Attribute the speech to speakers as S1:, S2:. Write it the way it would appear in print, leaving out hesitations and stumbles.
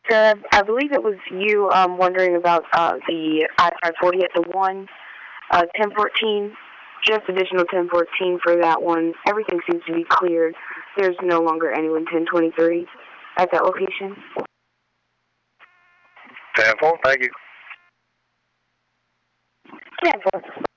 S1: Sir, I believe it was you wondering about the I-540 at the 1014. Just additional 1014 for that one. Everything seems to be cleared. There's no longer anyone 1023 at that location.
S2: 10-4, thank you.
S1: 10-4.